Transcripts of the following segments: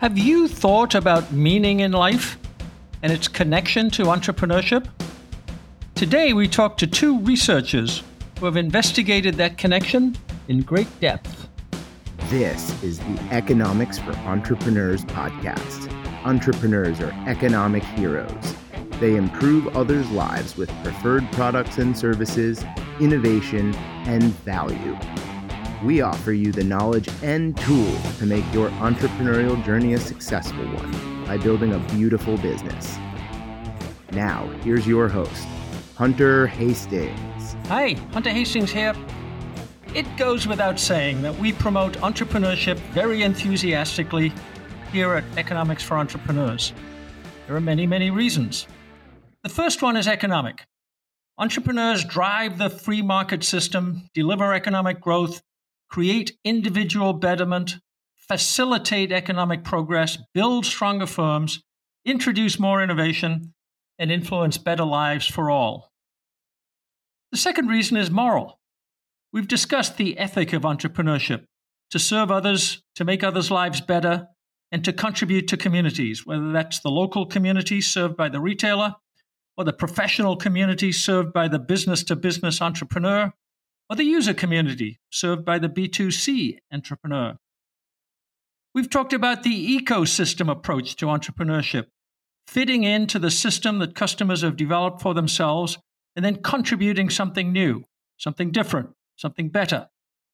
Have you thought about meaning in life and its connection to entrepreneurship? Today, we talk to two researchers who have investigated that connection in great depth. This is the Economics for Entrepreneurs podcast. Entrepreneurs are economic heroes. They improve others' lives with preferred products and services, innovation, and value. We offer you the knowledge and tools to make your entrepreneurial journey a successful one by building a beautiful business. Now, here's your host, Hunter Hastings. Hi, Hunter Hastings here. It goes without saying that we promote entrepreneurship very enthusiastically here at Economics for Entrepreneurs. There are many, many reasons. The first one is economic. Entrepreneurs drive the free market system, deliver economic growth, create individual betterment, facilitate economic progress, build stronger firms, introduce more innovation, and influence better lives for all. The second reason is moral. We've discussed the ethic of entrepreneurship, to serve others, to make others' lives better, and to contribute to communities, whether that's the local community served by the retailer, or the professional community served by the business-to-business entrepreneur, or the user community served by the B2C entrepreneur. We've talked about the ecosystem approach to entrepreneurship, fitting into the system that customers have developed for themselves and then contributing something new, something different, something better.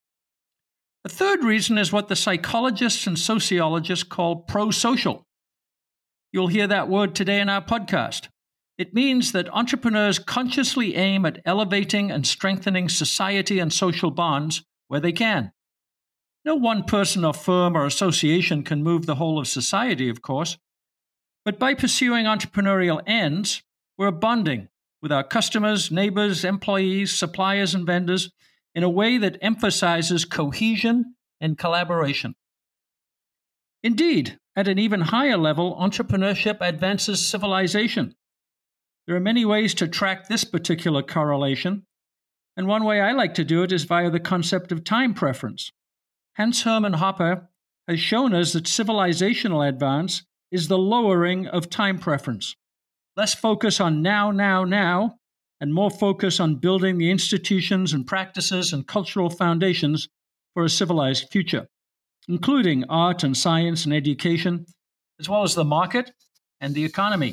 The third reason is what the psychologists and sociologists call pro-social. You'll hear that word today in our podcast. It means that entrepreneurs consciously aim at elevating and strengthening society and social bonds where they can. No one person or firm or association can move the whole of society, of course, but by pursuing entrepreneurial ends, we're bonding with our customers, neighbors, employees, suppliers, and vendors in a way that emphasizes cohesion and collaboration. Indeed, at an even higher level, entrepreneurship advances civilization. There are many ways to track this particular correlation, and one way I like to do it is via the concept of time preference. Hans Hermann Hoppe has shown us that civilizational advance is the lowering of time preference. Less focus on now, and more focus on building the institutions and practices and cultural foundations for a civilized future, including art and science and education, as well as the market and the economy.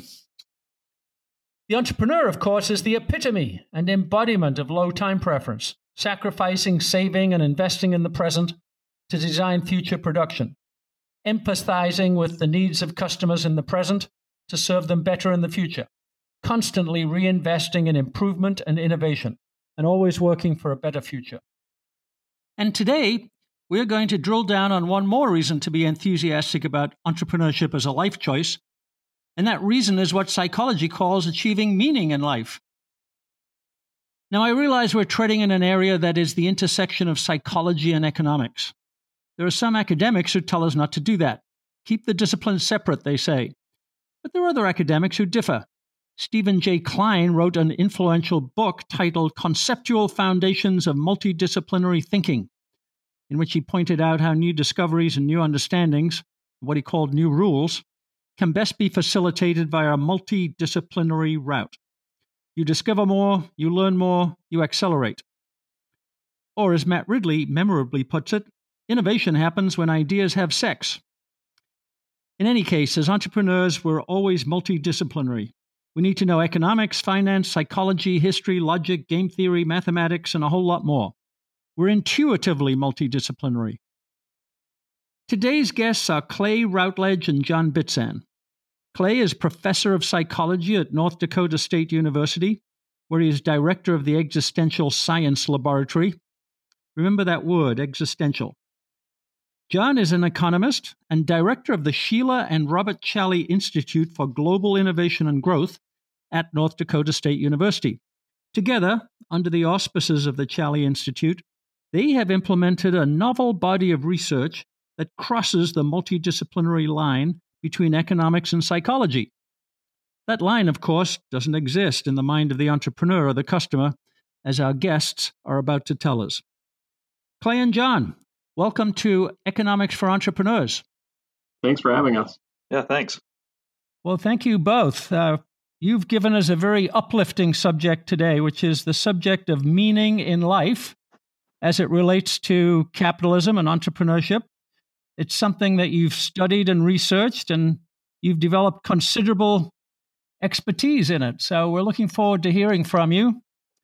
The entrepreneur, of course, is the epitome and embodiment of low time preference, sacrificing, saving, and investing in the present to design future production, empathizing with the needs of customers in the present to serve them better in the future, constantly reinvesting in improvement and innovation, and always working for a better future. And today, we're going to drill down on one more reason to be enthusiastic about entrepreneurship as a life choice, and that reason is what psychology calls achieving meaning in life. Now, I realize we're treading in an area that is the intersection of psychology and economics. There are some academics who tell us not to do that. Keep the disciplines separate, they say. But there are other academics who differ. Stephen J. Klein wrote an influential book titled Conceptual Foundations of Multidisciplinary Thinking, in which he pointed out how new discoveries and new understandings, what he called new rules, can best be facilitated via a multidisciplinary route. You discover more, you learn more, you accelerate. Or as Matt Ridley memorably puts it, innovation happens when ideas have sex. In any case, as entrepreneurs, we're always multidisciplinary. We need to know economics, finance, psychology, history, logic, game theory, mathematics, and a whole lot more. We're intuitively multidisciplinary. Today's guests are Clay Routledge and John Bitzan. Clay is professor of psychology at North Dakota State University, where he is director of the Existential Science Laboratory. Remember that word, existential. John is an economist and director of the Sheila and Robert Challey Institute for Global Innovation and Growth at North Dakota State University. Together, under the auspices of the Challey Institute, they have implemented a novel body of research that crosses the multidisciplinary line between economics and psychology. That line, of course, doesn't exist in the mind of the entrepreneur or the customer, as our guests are about to tell us. Clay and John, welcome to Economics for Entrepreneurs. Thanks for having us. Yeah, thanks. Well, thank you both. You've given us a very uplifting subject today, which is the subject of meaning in life as it relates to capitalism and entrepreneurship. It's something that you've studied and researched, and you've developed considerable expertise in it. So we're looking forward to hearing from you.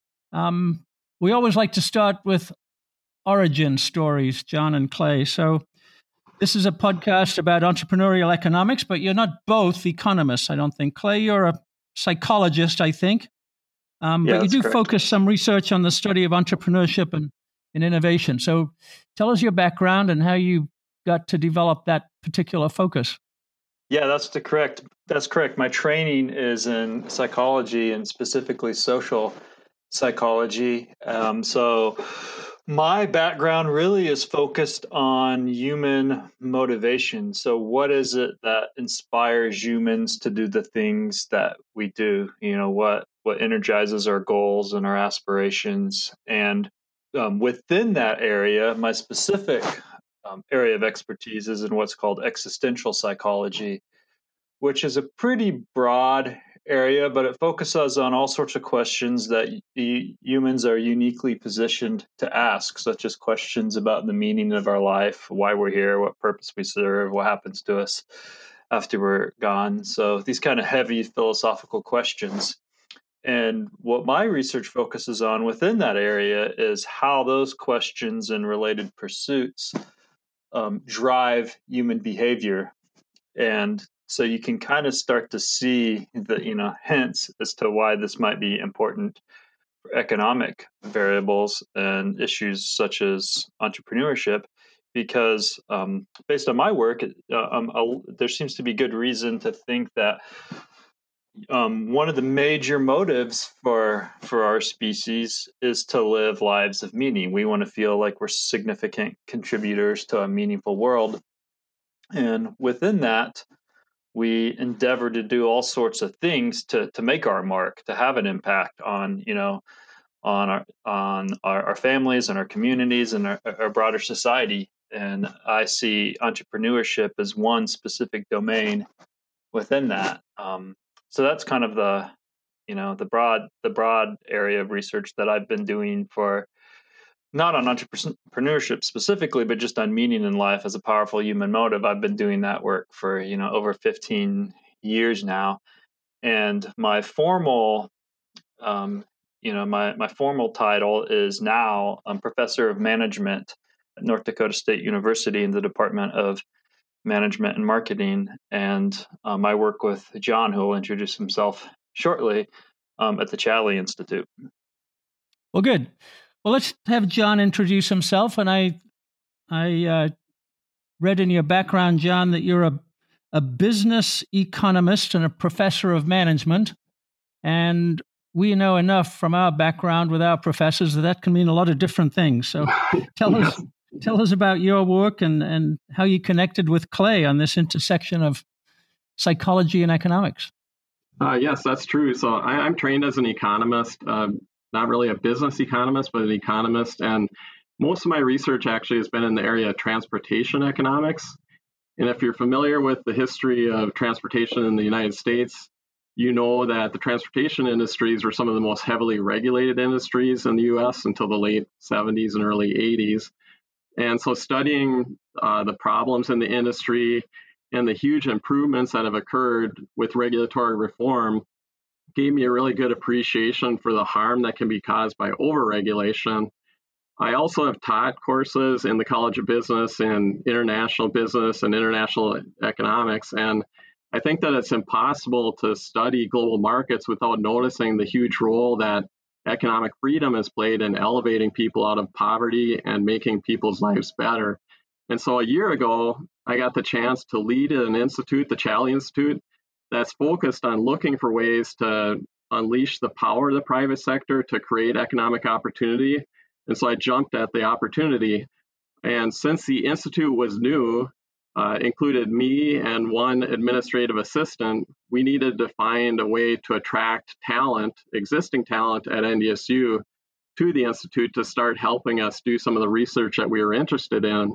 We always like to start with origin stories, John and Clay. So this is a podcast about entrepreneurial economics, but you're not both economists, I don't think. Clay, you're a psychologist, I think. But you do correct. focus some research on the study of entrepreneurship and innovation. So tell us your background and how you got to develop that particular focus. Yeah, that's correct. My training is in psychology and specifically social psychology. So my background really is focused on human motivation. So what is it that inspires humans to do the things that we do? What energizes our goals and our aspirations? And within that area, my specific area of expertise is in what's called existential psychology, which is a pretty broad area, but it focuses on all sorts of questions that humans are uniquely positioned to ask, such as questions about the meaning of our life, why we're here, what purpose we serve, what happens to us after we're gone. So these kind of heavy philosophical questions. And what my research focuses on within that area is how those questions and related pursuits drive human behavior. And so you can kind of start to see the hints as to why this might be important for economic variables and issues such as entrepreneurship, because based on my work, there seems to be good reason to think that one of the major motives for our species is to live lives of meaning. We want to feel like we're significant contributors to a meaningful world. And within that, we endeavor to do all sorts of things to make our mark, to have an impact on our families and our communities and our broader society. And I see entrepreneurship as one specific domain within that. So that's kind of the broad area of research that I've been doing for, not on entrepreneurship specifically, but just on meaning in life as a powerful human motive. I've been doing that work for, over 15 years now. And my formal, my formal title is now I'm professor of management at North Dakota State University in the Department of Management and Marketing. And I work with John, who will introduce himself shortly, at the Challey Institute. Well, good. Well, let's have John introduce himself. And I read in your background, John, that you're a business economist and a professor of management. And we know enough from our background with our professors that can mean a lot of different things. So tell us about your work and how you connected with Clay on this intersection of psychology and economics. Yes, that's true. So I'm trained as an economist. Not really a business economist, but an economist. And most of my research actually has been in the area of transportation economics. And if you're familiar with the history of transportation in the United States, you know that the transportation industries were some of the most heavily regulated industries in the U.S. until the late 70s and early 80s. And so studying the problems in the industry and the huge improvements that have occurred with regulatory reform gave me a really good appreciation for the harm that can be caused by overregulation. I also have taught courses in the College of Business in international business and international economics. And I think that it's impossible to study global markets without noticing the huge role that economic freedom has played in elevating people out of poverty and making people's lives better. And so a year ago, I got the chance to lead an institute, the Challey Institute, that's focused on looking for ways to unleash the power of the private sector to create economic opportunity. And so I jumped at the opportunity. And since the institute was new, included me and one administrative assistant, we needed to find a way to attract talent, existing talent at NDSU, to the institute to start helping us do some of the research that we were interested in.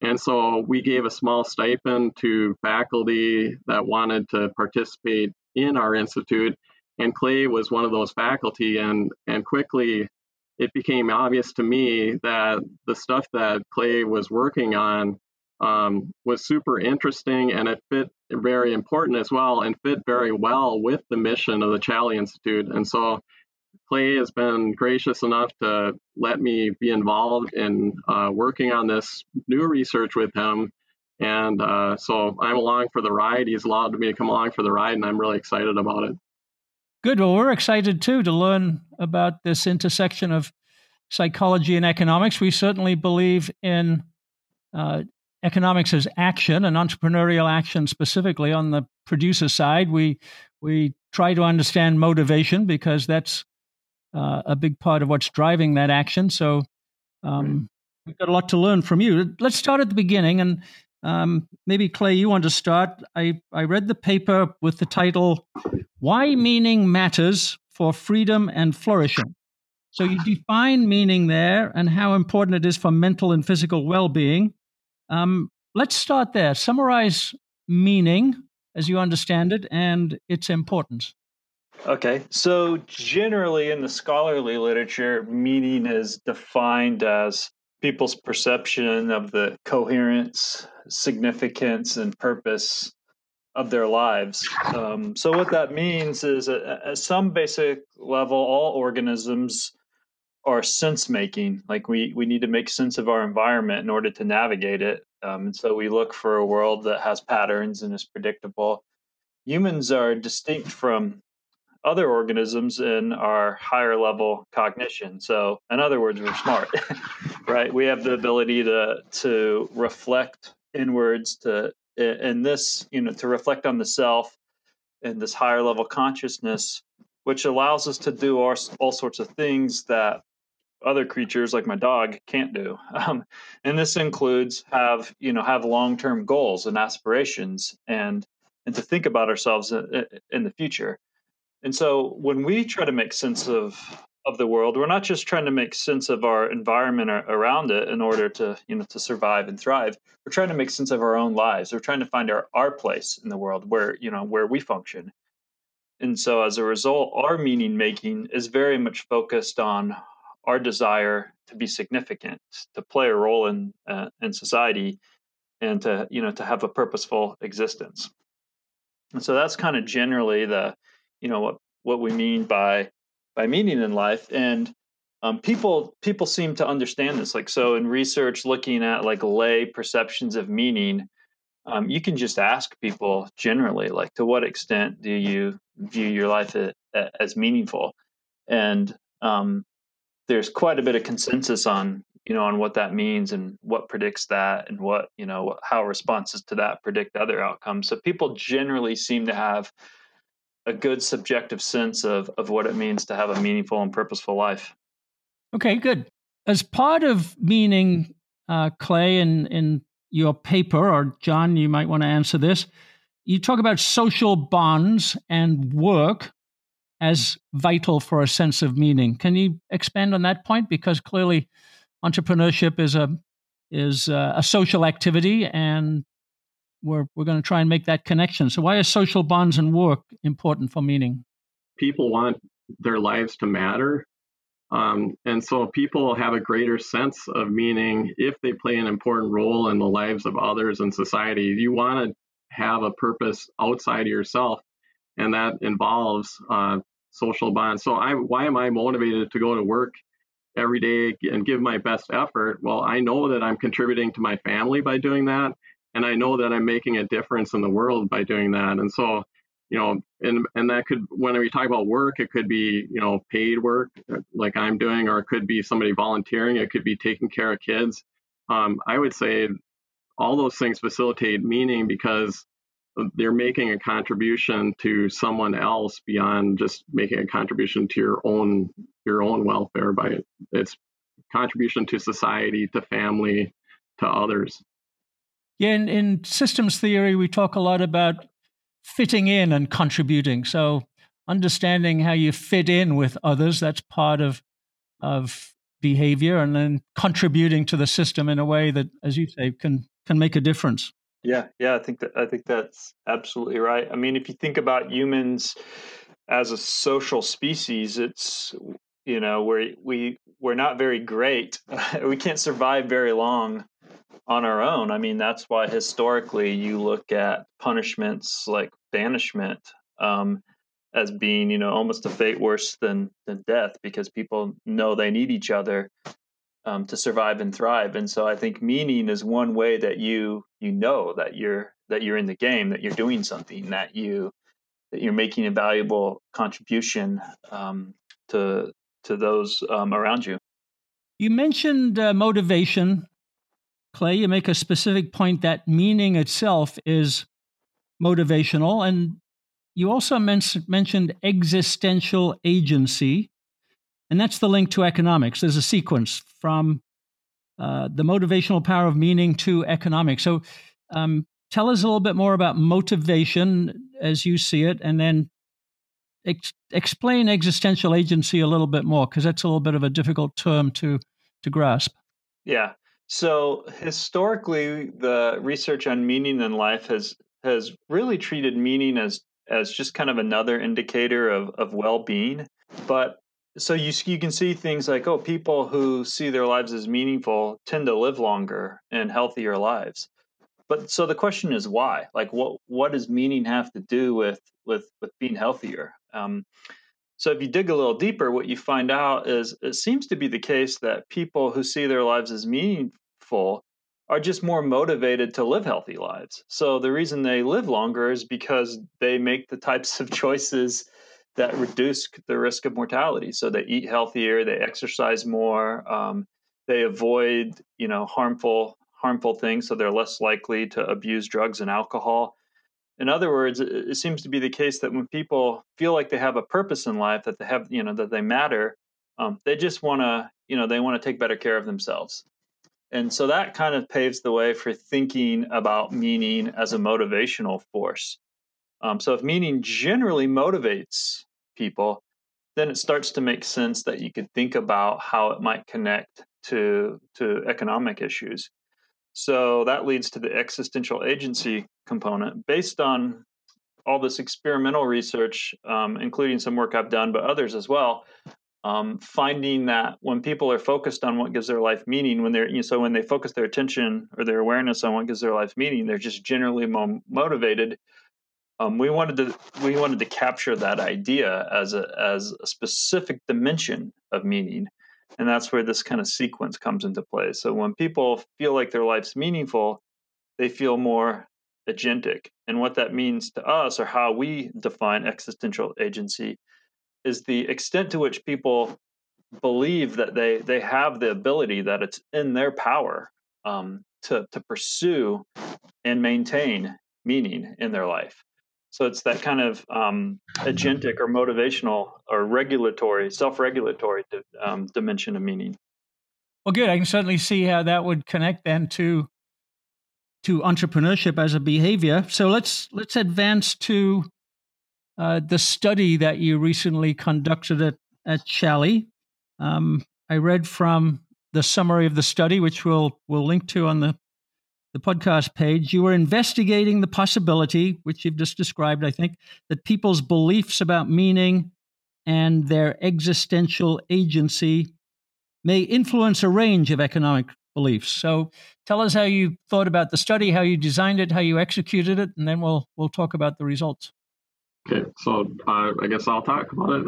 And so we gave a small stipend to faculty that wanted to participate in our institute. And Clay was one of those faculty. And quickly, it became obvious to me that the stuff that Clay was working on was super interesting, and it fit very important as well, and fit very well with the mission of the Challey Institute. And so Clay has been gracious enough to let me be involved in working on this new research with him. And so I'm along for the ride. He's allowed me to come along for the ride, and I'm really excited about it. Good. Well, we're excited too to learn about this intersection of psychology and economics. We certainly believe in economics as action and entrepreneurial action specifically. On the producer side, we try to understand motivation because that's a big part of what's driving that action. So we've got a lot to learn from you. Let's start at the beginning. And maybe, Clay, you want to start. I read the paper with the title, Why Meaning Matters for Freedom and Flourishing. So you define meaning there and how important it is for mental and physical well-being. Let's start there. Summarize meaning as you understand it and its importance. Okay, so generally in the scholarly literature, meaning is defined as people's perception of the coherence, significance, and purpose of their lives. So what that means is at some basic level, all organisms are sense-making. Like we need to make sense of our environment in order to navigate it. And so we look for a world that has patterns and is predictable. Humans are distinct from other organisms in our higher level cognition. So in other words, we're smart, right? We have the ability to reflect inwards, to reflect on the self and this higher level consciousness, which allows us to do all sorts of things that other creatures like my dog can't do. And this includes have long-term goals and aspirations and to think about ourselves in the future. And so when we try to make sense of the world, we're not just trying to make sense of our environment around it in order to survive and thrive. We're trying to make sense of our own lives. We're trying to find our place in the world where we function. And so as a result, our meaning making is very much focused on our desire to be significant, to play a role in society, and to have a purposeful existence. And so that's kind of generally what we mean by meaning in life. And people seem to understand this. Like, so in research looking at like lay perceptions of meaning, you can just ask people generally, like, to what extent do you view your life as meaningful? And there's quite a bit of consensus on what that means and what predicts that, and how responses to that predict other outcomes. So people generally seem to have a good subjective sense of what it means to have a meaningful and purposeful life. Okay, good. As part of meaning, Clay, in your paper, or John, you might want to answer this, you talk about social bonds and work as vital for a sense of meaning. Can you expand on that point? Because clearly entrepreneurship is a social activity, and we're going to try and make that connection. So why are social bonds and work important for meaning? People want their lives to matter. And so people have a greater sense of meaning if they play an important role in the lives of others in society. You want to have a purpose outside of yourself, and that involves social bonds. So why am I motivated to go to work every day and give my best effort? Well, I know that I'm contributing to my family by doing that, and I know that I'm making a difference in the world by doing that. And so, and that could, when we talk about work, it could be, paid work like I'm doing, or it could be somebody volunteering. It could be taking care of kids. I would say all those things facilitate meaning because they're making a contribution to someone else beyond just making a contribution to your own welfare. By its contribution to society, to family, to others. Yeah, in systems theory, we talk a lot about fitting in and contributing. So understanding how you fit in with others, that's part of behavior, and then contributing to the system in a way that, as you say, can can make a difference. Yeah, I think that's absolutely right. I mean, if you think about humans as a social species, it's we're not very great. We can't survive very long on our own. I mean, that's why historically you look at punishments like banishment as being, almost a fate worse than death, because people know they need each other to survive and thrive. And so I think meaning is one way that you know that you're in the game, that you're doing something, that you're making a valuable contribution to those around you. You mentioned motivation, Clay. You make a specific point that meaning itself is motivational, and you also mentioned existential agency, and that's the link to economics. There's a sequence from the motivational power of meaning to economics. So tell us a little bit more about motivation as you see it, and then explain existential agency a little bit more, because that's a little bit of a difficult term to grasp. Yeah. So historically, the research on meaning in life has really treated meaning as just kind of another indicator of well-being. But so you can see things like, people who see their lives as meaningful tend to live longer and healthier lives. But so the question is why? Like, what does meaning have to do with being healthier? So if you dig a little deeper, what you find out is it seems to be the case that people who see their lives as meaningful are just more motivated to live healthy lives. So the reason they live longer is because they make the types of choices that reduce the risk of mortality. So they eat healthier, they exercise more, they avoid, harmful things, so they're less likely to abuse drugs and alcohol. In other words, it seems to be the case that when people feel like they have a purpose in life, that they have, that they matter, they just want to, they want to take better care of themselves. And so that kind of paves the way for thinking about meaning as a motivational force. So if meaning generally motivates people, then it starts to make sense that you could think about how it might connect to economic issues. So that leads to the existential agency component. Based on all this experimental research, including some work I've done, but others as well, finding that when people are focused on what gives their life meaning, when they focus their attention or their awareness on what gives their life meaning, they're just generally motivated. We wanted to capture that idea as a specific dimension of meaning. And that's where this kind of sequence comes into play. So when people feel like their life's meaningful, they feel more agentic. And what that means to us, or how we define existential agency, is the extent to which people believe that they have the ability, that it's in their power to pursue and maintain meaning in their life. So it's that kind of agentic or motivational or regulatory, self-regulatory dimension of meaning. Well, good. I can certainly see how that would connect then to entrepreneurship as a behavior. So let's advance to the study that you recently conducted at Shally. I read from the summary of the study, which we'll link to on the podcast page. You were investigating the possibility, which you've just described, I think, that people's beliefs about meaning and their existential agency may influence a range of economic beliefs. So tell us how you thought about the study, how you designed it, how you executed it, and then we'll talk about the results. Okay, so I guess I'll talk about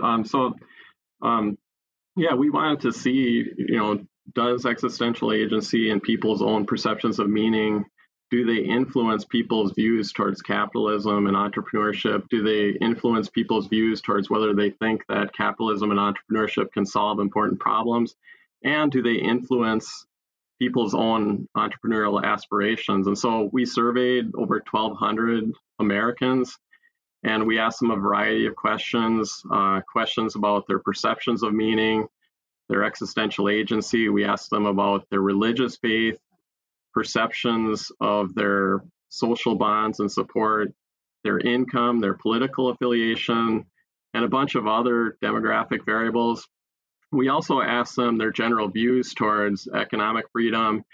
it. We wanted to see, does existential agency and people's own perceptions of meaning, do they influence people's views towards capitalism and entrepreneurship? Do they influence people's views towards whether they think that capitalism and entrepreneurship can solve important problems? And do they influence people's own entrepreneurial aspirations? And so we surveyed over 1,200 Americans, and we asked them a variety of questions about their perceptions of meaning, their existential agency. We asked them about their religious faith, perceptions of their social bonds and support, their income, their political affiliation, and a bunch of other demographic variables. We also asked them their general views towards economic freedom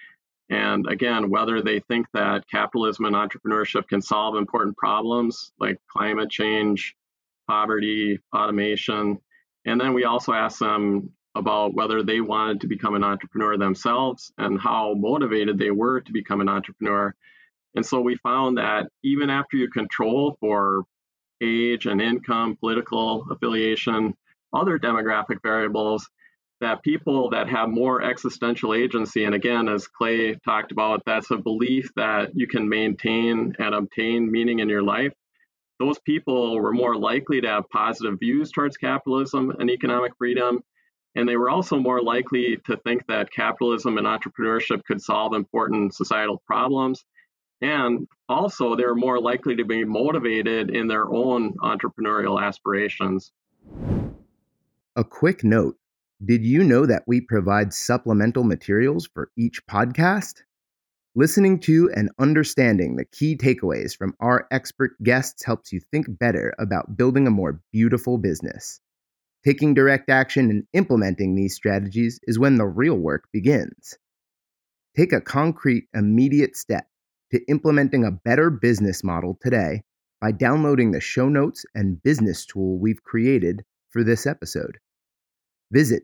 And again, whether they think that capitalism and entrepreneurship can solve important problems like climate change, poverty, automation. And then we also asked them about whether they wanted to become an entrepreneur themselves and how motivated they were to become an entrepreneur. And so we found that even after you control for age and income, political affiliation, other demographic variables, that people that have more existential agency, and again, as Clay talked about, that's a belief that you can maintain and obtain meaning in your life. Those people were more likely to have positive views towards capitalism and economic freedom. And they were also more likely to think that capitalism and entrepreneurship could solve important societal problems. And also, they're more likely to be motivated in their own entrepreneurial aspirations. A quick note. Did you know that we provide supplemental materials for each podcast? Listening to and understanding the key takeaways from our expert guests helps you think better about building a more beautiful business. Taking direct action and implementing these strategies is when the real work begins. Take a concrete, immediate step to implementing a better business model today by downloading the show notes and business tool we've created for this episode. Visit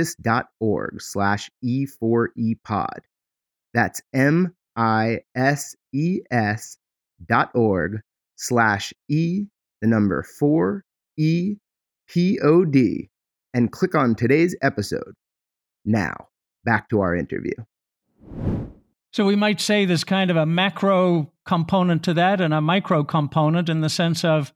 Mises.org/E4EPod. That's MISES.org/E4EPOD and click on today's episode. Now, back to our interview. So we might say there's kind of a macro component to that and a micro component in the sense of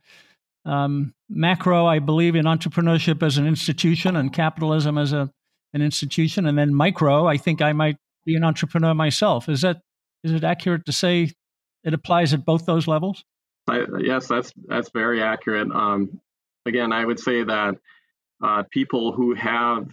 macro, I believe in entrepreneurship as an institution and capitalism as an institution. And then micro, I think I might be an entrepreneur myself. Is it accurate to say it applies at both those levels? Yes, that's very accurate. Again, I would say that people who have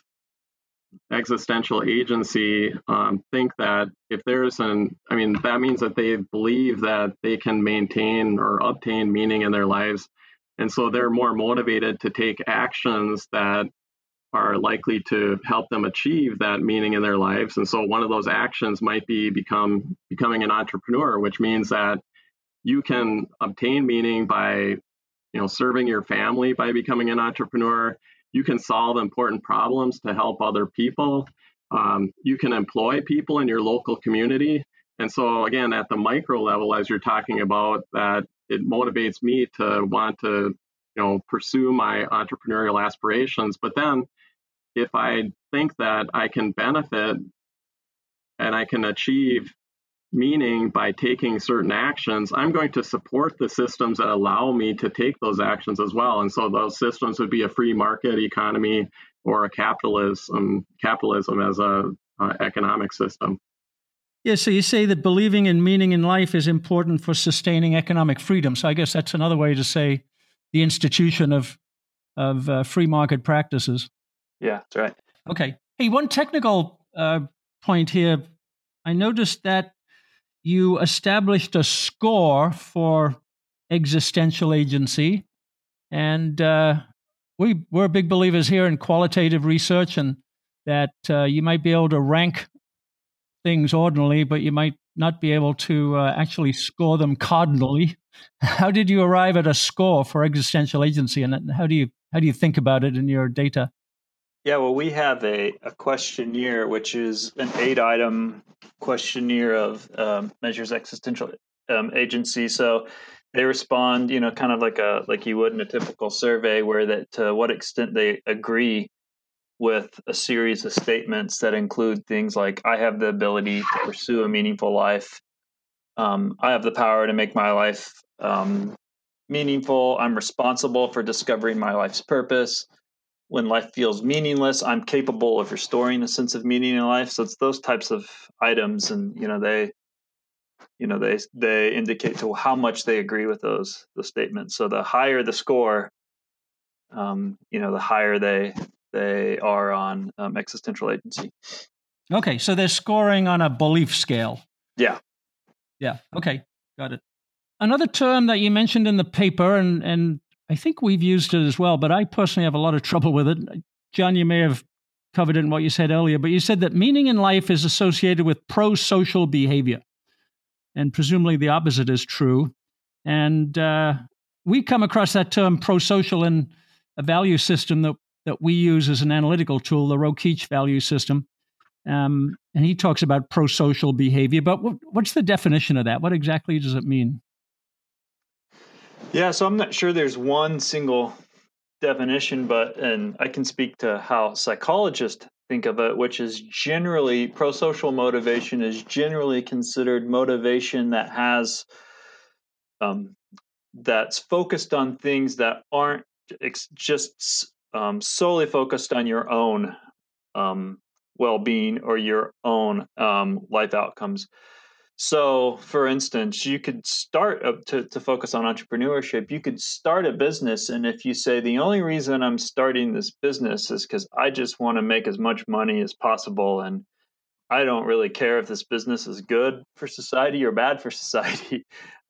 existential agency think that if there's that means that they believe that they can maintain or obtain meaning in their lives. And so they're more motivated to take actions that are likely to help them achieve that meaning in their lives. And so one of those actions might be becoming an entrepreneur, which means that you can obtain meaning by, serving your family by becoming an entrepreneur. You can solve important problems to help other people. You can employ people in your local community. And so again, at the micro level, as you're talking about, that it motivates me to want to, pursue my entrepreneurial aspirations. But then if I think that I can benefit and I can achieve meaning by taking certain actions, I'm going to support the systems that allow me to take those actions as well. And so those systems would be a free market economy or a capitalism as a economic system. Yeah, so you say that believing in meaning in life is important for sustaining economic freedom. So I guess that's another way to say the institution of free market practices. Yeah, that's right. Okay. Hey, one technical point here. I noticed that you established a score for existential agency, and we're big believers here in qualitative research, and that you might be able to rank things ordinally, but you might not be able to actually score them cardinally. How did you arrive at a score for existential agency, and how do you think about it in your data? Yeah, well, we have a questionnaire, which is an 8-item questionnaire of measures existential agency. So they respond, kind of like you would in a typical survey, where that to what extent they agree with a series of statements that include things like, I have the ability to pursue a meaningful life. I have the power to make my life meaningful. I'm responsible for discovering my life's purpose. When life feels meaningless, I'm capable of restoring a sense of meaning in life. So it's those types of items, and they indicate to how much they agree with those statements. So the higher the score, the higher they are on existential agency. Okay, so they're scoring on a belief scale. Yeah. Yeah. Okay, got it. Another term that you mentioned in the paper, and I think we've used it as well, but I personally have a lot of trouble with it. John, you may have covered it in what you said earlier, but you said that meaning in life is associated with pro-social behavior. And presumably the opposite is true. And we come across that term pro-social in a value system that we use as an analytical tool, the Rokeach value system. And he talks about pro-social behavior. But what's the definition of that? What exactly does it mean? Yeah, so I'm not sure there's one single definition, and I can speak to how psychologists think of it, which is generally pro-social motivation is generally considered motivation that has that's focused on things that aren't just solely focused on your own well-being or your own life outcomes. So, for instance, you could start to focus on entrepreneurship. You could start a business, and if you say the only reason I'm starting this business is because I just want to make as much money as possible, and I don't really care if this business is good for society or bad for society,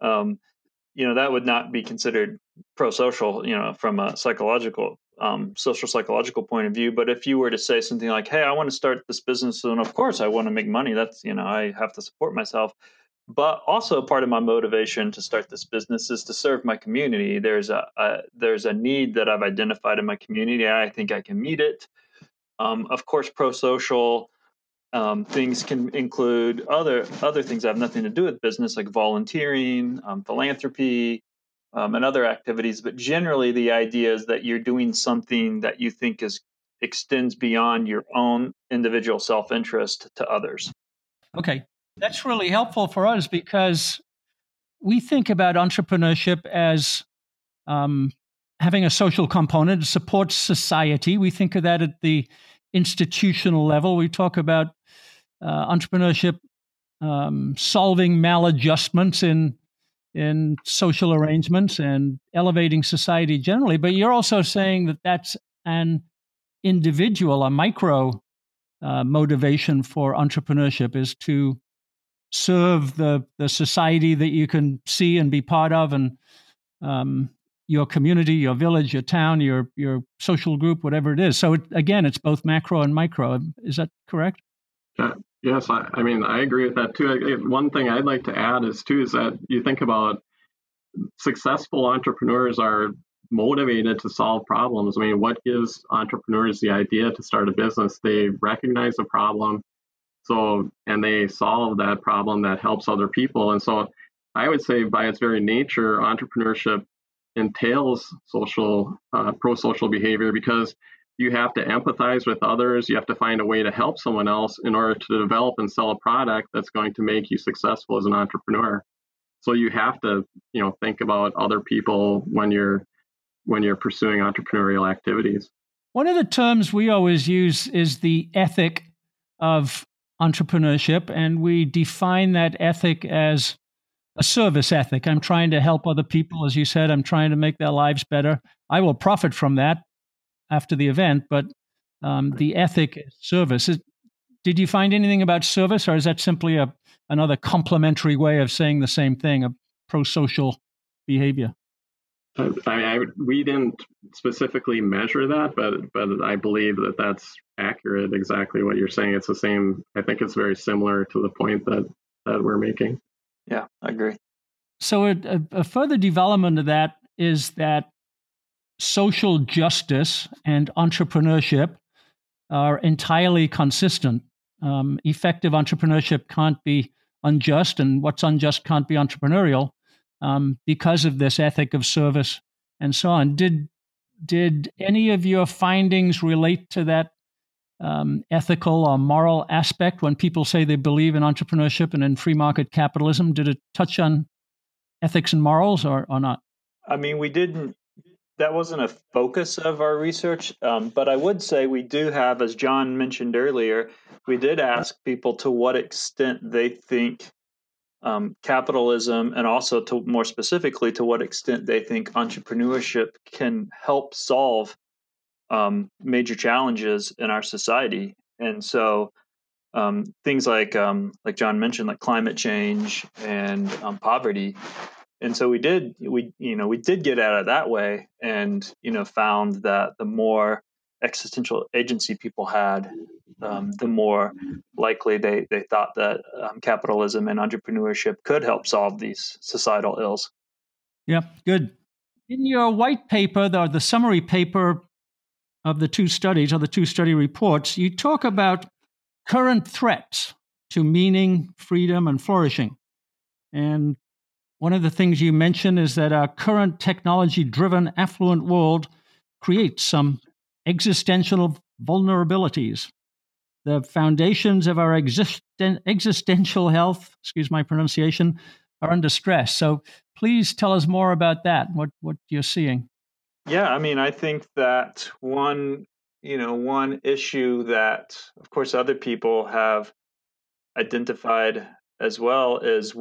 that would not be considered pro-social, from a psychological, social psychological point of view. But if you were to say something like, hey, I want to start this business, and of course I want to make money. That's, I have to support myself. But also part of my motivation to start this business is to serve my community. There's a need that I've identified in my community. I think I can meet it. Of course, pro-social things can include other things that have nothing to do with business, like volunteering, philanthropy, and other activities. But generally, the idea is that you're doing something that you think extends beyond your own individual self-interest to others. Okay, that's really helpful for us because we think about entrepreneurship as having a social component. It supports society. We think of that at the institutional level. We talk about entrepreneurship solving maladjustments in social arrangements and elevating society generally. But you're also saying that that's an individual, a micro motivation for entrepreneurship is to serve the society that you can see and be part of, and your community, your village, your town, your social group, whatever it is. So again, it's both macro and micro. Is that correct? Yes, I mean, I agree with that too. One thing I'd like to add is that you think about successful entrepreneurs are motivated to solve problems. I mean, what gives entrepreneurs the idea to start a business? They recognize a problem, and they solve that problem that helps other people. And so I would say by its very nature, entrepreneurship entails pro-social behavior because you have to empathize with others. You have to find a way to help someone else in order to develop and sell a product that's going to make you successful as an entrepreneur. So you have to, think about other people when you're pursuing entrepreneurial activities. One of the terms we always use is the ethic of entrepreneurship, and we define that ethic as a service ethic. I'm trying to help other people, as you said. I'm trying to make their lives better. I will profit from that after the event, but the ethic is service. Did you find anything about service, or is that simply another complementary way of saying the same thing, a pro-social behavior? We didn't specifically measure that, but I believe that that's accurate, exactly what you're saying. It's the same. I think it's very similar to the point that we're making. Yeah, I agree. So a further development of that is that social justice and entrepreneurship are entirely consistent. Effective entrepreneurship can't be unjust, and what's unjust can't be entrepreneurial because of this ethic of service and so on. Did any of your findings relate to that ethical or moral aspect when people say they believe in entrepreneurship and in free market capitalism? Did it touch on ethics and morals or not? I mean, we didn't. That wasn't a focus of our research, but I would say we do have, as John mentioned earlier, we did ask people to what extent they think capitalism, and also to more specifically to what extent they think entrepreneurship can help solve major challenges in our society. And so things like John mentioned, like climate change and poverty. And so we did get at it that way, and found that the more existential agency people had, the more likely they thought that capitalism and entrepreneurship could help solve these societal ills. Yeah, good. In your white paper, the summary paper of the two studies, or the two study reports, you talk about current threats to meaning, freedom, and flourishing. And one of the things you mention is that our current technology-driven, affluent world creates some existential vulnerabilities. The foundations of our existential health, excuse my pronunciation, are under stress. So please tell us more about that, what you're seeing. Yeah, I mean, I think that one issue that, of course, other people have identified as well is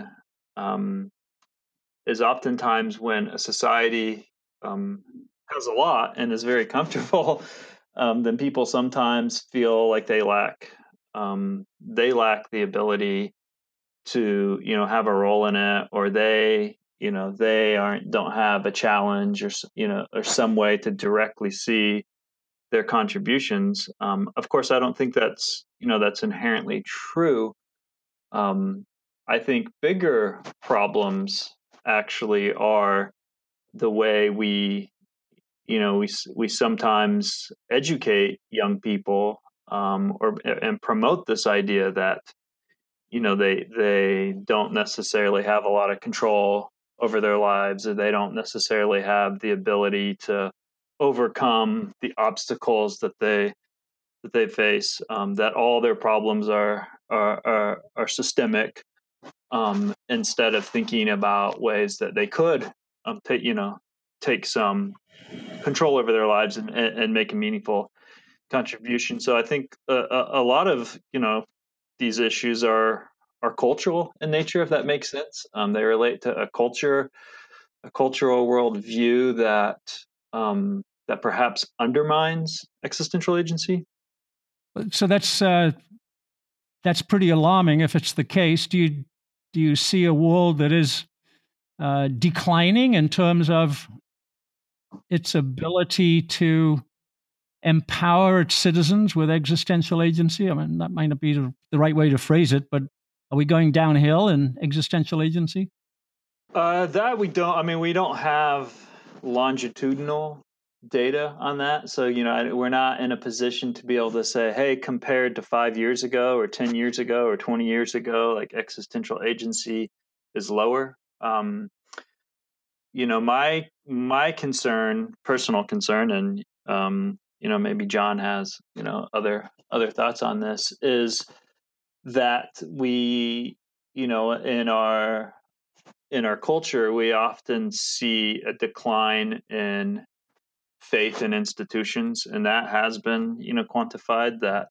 oftentimes when a society has a lot and is very comfortable, then people sometimes feel like they lack the ability to have a role in it, or they don't have a challenge, or some way to directly see their contributions. Of course, I don't think that's inherently true. I think bigger problems actually are the way we sometimes educate young people, and promote this idea that they don't necessarily have a lot of control over their lives, or they don't necessarily have the ability to overcome the obstacles that they face, that all their problems are systemic, instead of thinking about ways that they could take some control over their lives and make a meaningful contribution. So I think a lot of these issues are cultural in nature, if that makes sense. They relate to a cultural worldview that perhaps undermines existential agency. So that's pretty alarming if it's the case. Do you see a world that is declining in terms of its ability to empower its citizens with existential agency? I mean, that might not be the right way to phrase it, but are we going downhill in existential agency? That we don't. I mean, we don't have longitudinal data on that, so we're not in a position to be able to say, hey, compared to 5 years ago or 10 years ago or 20 years ago, like existential agency is lower. My personal concern, and maybe John has other thoughts on this, is that we in our culture, we often see a decline in faith in institutions, and that has been quantified, that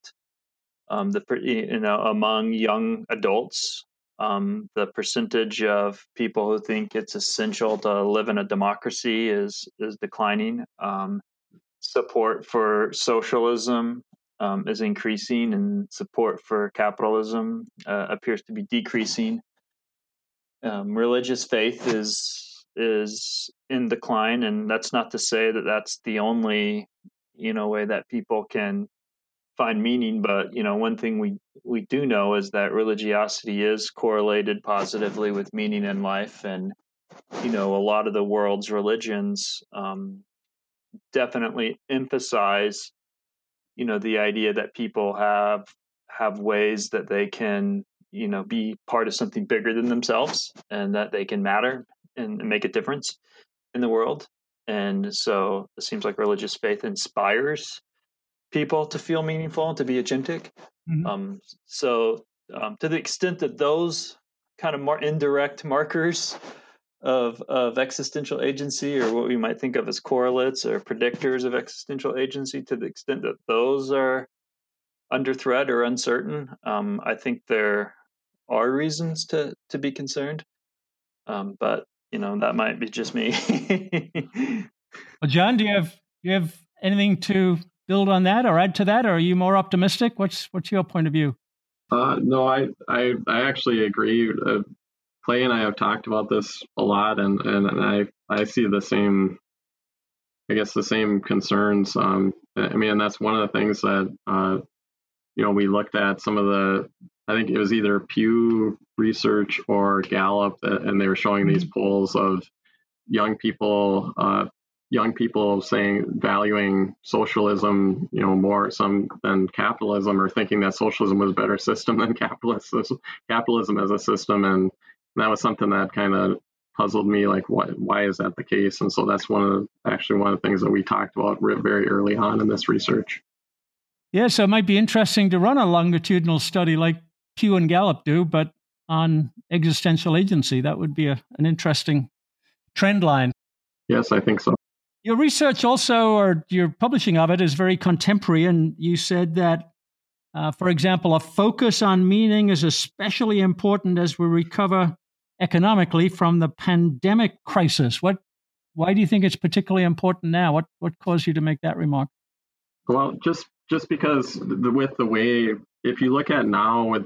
among young adults, the percentage of people who think it's essential to live in a democracy is declining. Support for socialism is increasing, and support for capitalism appears to be decreasing. Religious faith is in decline, and that's not to say that that's the only way that people can find meaning. But one thing we do know is that religiosity is correlated positively with meaning in life, and a lot of the world's religions definitely emphasize the idea that people have ways that they can be part of something bigger than themselves, and that they can matter and make a difference in the world. And so it seems like religious faith inspires people to feel meaningful and to be agentic. Mm-hmm. To the extent that those kind of more indirect markers of existential agency, or what we might think of as correlates or predictors of existential agency, to the extent that those are under threat or uncertain, I think there are reasons to be concerned. But that might be just me. Well, John, do you have anything to build on that or add to that, or are you more optimistic? What's your point of view? No, I actually agree. Clay and I have talked about this a lot, and I see the same I guess the same concerns. And that's one of the things that we looked at some of the. I think it was either Pew Research or Gallup, and they were showing these polls of young people saying valuing socialism, more some than capitalism, or thinking that socialism was a better system than capitalism as a system. And that was something that kind of puzzled me, like why is that the case? And so that's one of the things that we talked about very early on in this research. Yeah, so it might be interesting to run a longitudinal study like Pew and Gallup do, but on existential agency. That would be an interesting trend line. Yes, I think so. Your research also, or your publishing of it, is very contemporary, and you said that, for example, a focus on meaning is especially important as we recover economically from the pandemic crisis. Why do you think it's particularly important now? What caused you to make that remark? Well, just because with the way, if you look at now with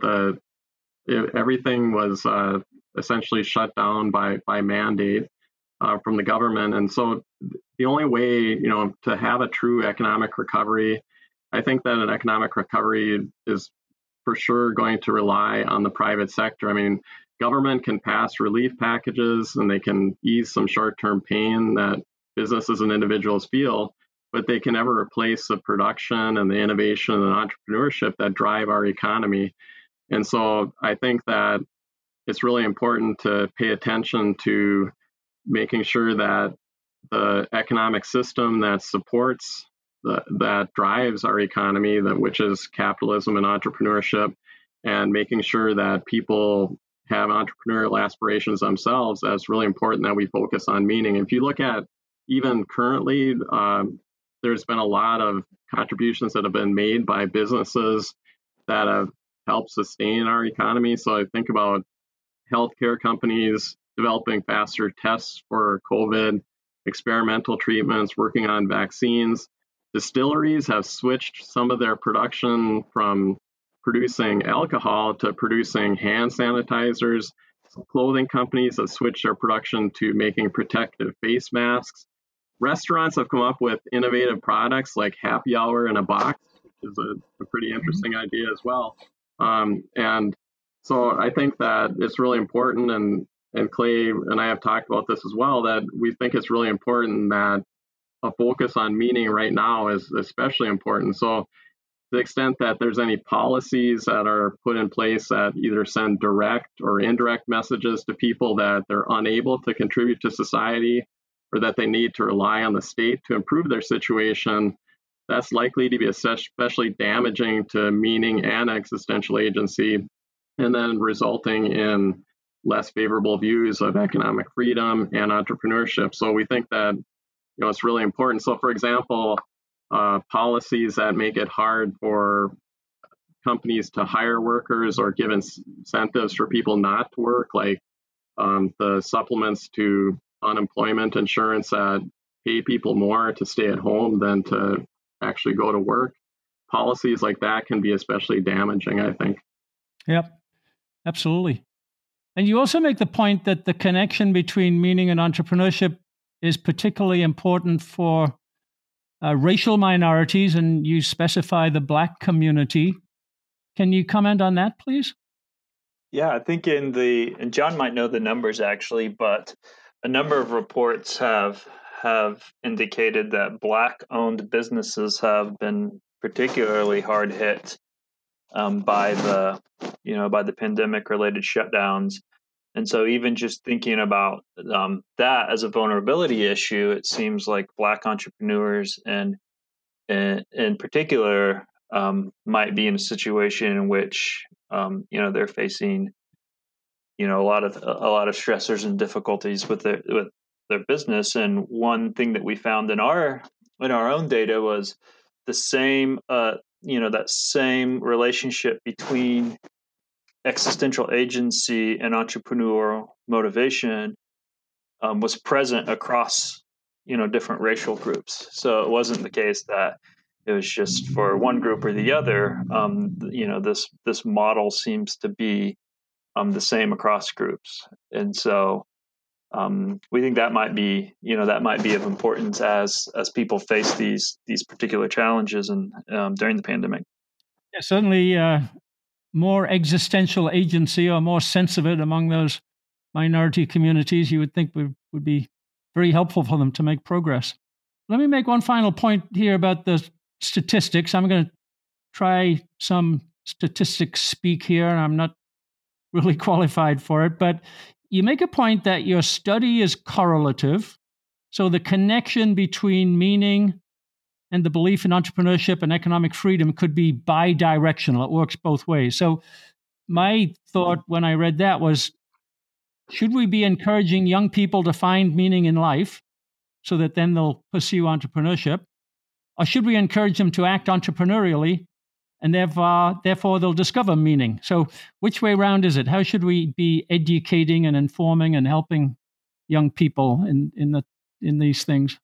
everything was essentially shut down by mandate from the government. And so the only way, to have a true economic recovery, I think that an economic recovery is for sure going to rely on the private sector. I mean, government can pass relief packages and they can ease some short-term pain that businesses and individuals feel, but they can never replace the production and the innovation and the entrepreneurship that drive our economy. And so I think that it's really important to pay attention to making sure that the economic system that supports that drives our economy, which is capitalism and entrepreneurship, and making sure that people have entrepreneurial aspirations themselves, that's really important that we focus on meaning. If you look at even currently, there's been a lot of contributions that have been made by businesses that have helped sustain our economy. So I think about healthcare companies developing faster tests for COVID, experimental treatments, working on vaccines. Distilleries have switched some of their production from producing alcohol to producing hand sanitizers. Clothing companies have switched their production to making protective face masks. Restaurants have come up with innovative products like happy hour in a box, which is a pretty interesting idea as well. And so I think that it's really important, and Clay and I have talked about this as well, that we think it's really important that a focus on meaning right now is especially important. So to the extent that there's any policies that are put in place that either send direct or indirect messages to people that they're unable to contribute to society, or that they need to rely on the state to improve their situation, that's likely to be especially damaging to meaning and existential agency, and then resulting in less favorable views of economic freedom and entrepreneurship. So we think that it's really important. So, for example, policies that make it hard for companies to hire workers or give incentives for people not to work, like the supplements to unemployment insurance that pay people more to stay at home than to actually go to work. Policies like that can be especially damaging, I think. Yep, absolutely. And you also make the point that the connection between meaning and entrepreneurship is particularly important for racial minorities, and you specify the Black community. Can you comment on that, please? Yeah, I think and John might know the numbers actually, but a number of reports have indicated that Black-owned businesses have been particularly hard hit by the pandemic-related shutdowns. And so even just thinking about that as a vulnerability issue, it seems like Black entrepreneurs and in particular might be in a situation in which they're facing a lot of stressors and difficulties with their business. And one thing that we found in our own data was the same that same relationship between existential agency and entrepreneurial motivation was present across different racial groups. So it wasn't the case that it was just for one group or the other. This model seems to be the same across groups. And so we think that might be of importance as people face these particular challenges and during the pandemic. Yeah, certainly more existential agency or more sense of it among those minority communities, you would think would be very helpful for them to make progress. Let me make one final point here about the statistics. I'm going to try some statistics speak here, and I'm not really qualified for it, but you make a point that your study is correlative. So the connection between meaning and the belief in entrepreneurship and economic freedom could be bi-directional. It works both ways. So my thought when I read that was, should we be encouraging young people to find meaning in life so that then they'll pursue entrepreneurship? Or should we encourage them to act entrepreneurially and therefore they'll discover meaning? So which way around is it? How should we be educating and informing and helping young people in these things?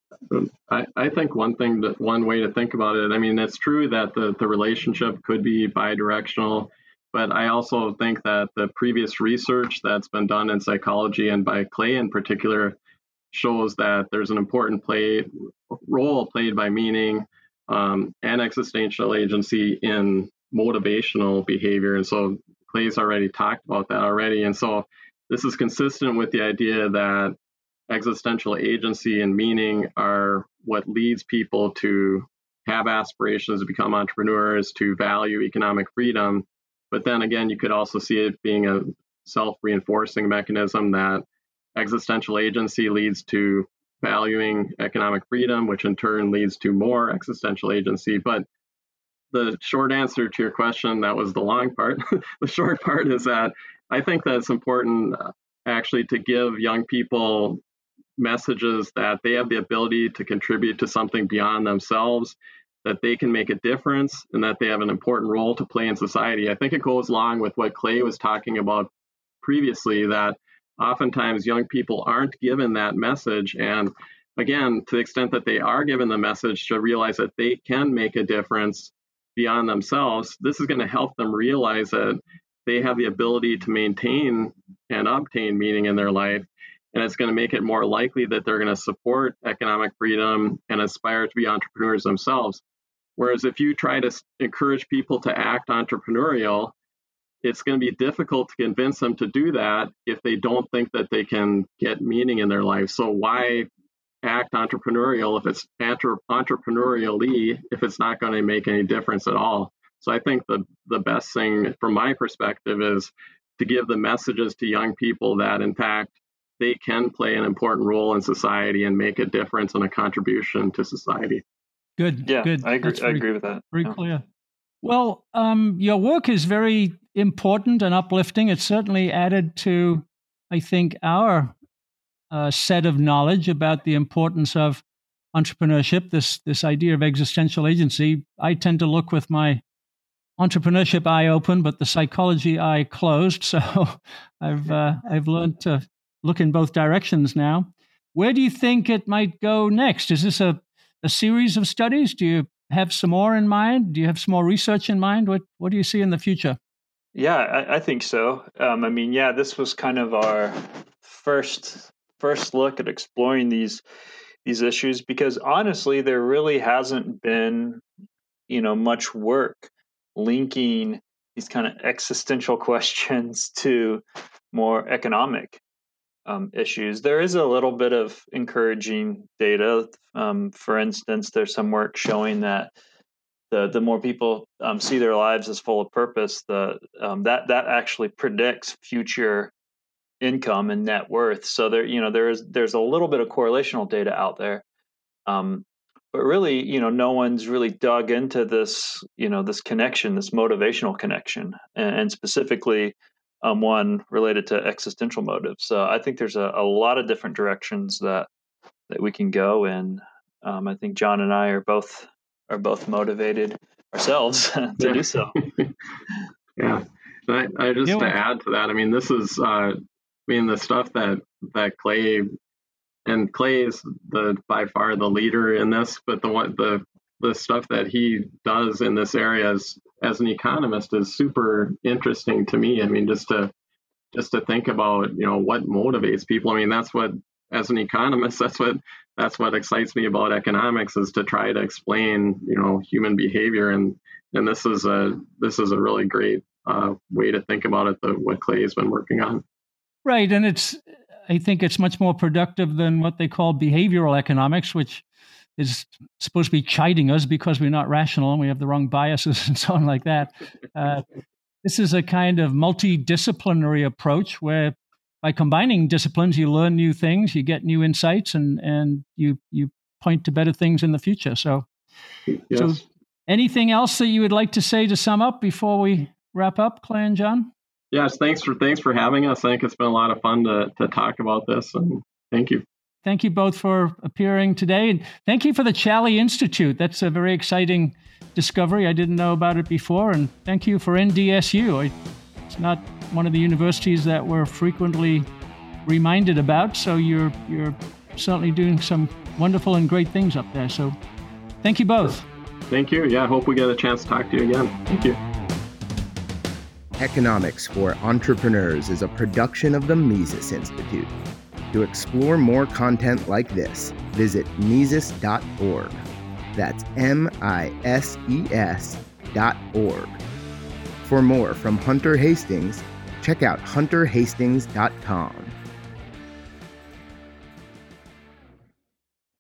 I think one way to think about it, I mean, it's true that the relationship could be bidirectional, but I also think that the previous research that's been done in psychology and by Clay in particular shows that there's an important role played by meaning and existential agency in motivational behavior. And so Clay's already talked about that already. And so this is consistent with the idea that existential agency and meaning are what leads people to have aspirations to become entrepreneurs, to value economic freedom. But then again, you could also see it being a self-reinforcing mechanism that existential agency leads to valuing economic freedom, which in turn leads to more existential agency. But the short answer to your question, that was the long part. The short part is that I think that it's important actually to give young people messages that they have the ability to contribute to something beyond themselves, that they can make a difference, and that they have an important role to play in society. I think it goes along with what Clay was talking about previously, that oftentimes young people aren't given that message. And again, to the extent that they are given the message to realize that they can make a difference beyond themselves, this is going to help them realize that they have the ability to maintain and obtain meaning in their life. And it's going to make it more likely that they're going to support economic freedom and aspire to be entrepreneurs themselves. Whereas if you try to encourage people to act entrepreneurial, it's going to be difficult to convince them to do that if they don't think that they can get meaning in their life. So why act entrepreneurial if it's entrepreneurially if it's not going to make any difference at all? So I think the best thing from my perspective is to give the messages to young people that in fact they can play an important role in society and make a difference and a contribution to society. Good. Yeah, good. I agree with that. Very clear. Well, your work is very important and uplifting. It's certainly added to, I think, our set of knowledge about the importance of entrepreneurship, this idea of existential agency. I tend to look with my entrepreneurship eye open, but the psychology eye closed. So I've learned to look in both directions now. Where do you think it might go next? Is this a series of studies? Do you have some more in mind? Do you have some more research in mind? What do you see in the future? Yeah, I think so. This was kind of our first look at exploring these issues, because honestly, there really hasn't been, much work linking these kind of existential questions to more economic issues. There is a little bit of encouraging data. For instance, there's some work showing that the more people see their lives as full of purpose, that actually predicts future income and net worth. So there's a little bit of correlational data out there, but really, no one's really dug into this, this connection, this motivational connection, and specifically one related to existential motives. So I think there's a lot of different directions that we can go in. I think John and I are both motivated ourselves to do so. Yeah. I just to add to that, I mean, this is, the stuff that Clay is by far the leader in this, but the stuff that he does in this area as an economist is super interesting to me. I mean, just to just to think about, what motivates people. I mean, that's what, as an economist, that's what excites me about economics, is to try to explain, human behavior. And this is a really great way to think about it, what Clay's been working on. Right. And I think it's much more productive than what they call behavioral economics, which is supposed to be chiding us because we're not rational and we have the wrong biases and so on like that. This is a kind of multidisciplinary approach where by combining disciplines, you learn new things, you get new insights, and you point to better things in the future. So, yes. So anything else that you would like to say to sum up before we wrap up, Clay and John? Yes, thanks for having us. I think it's been a lot of fun to talk about this, and thank you. Thank you both for appearing today. And thank you for the Challey Institute. That's a very exciting discovery. I didn't know about it before. And thank you for NDSU. It's not one of the universities that we're frequently reminded about. So you're certainly doing some wonderful and great things up there. So thank you both. Thank you. Yeah, I hope we get a chance to talk to you again. Thank you. Economics for Entrepreneurs is a production of the Mises Institute. To explore more content like this, visit Mises.org. That's MISES.org. For more from Hunter Hastings, check out hunterhastings.com.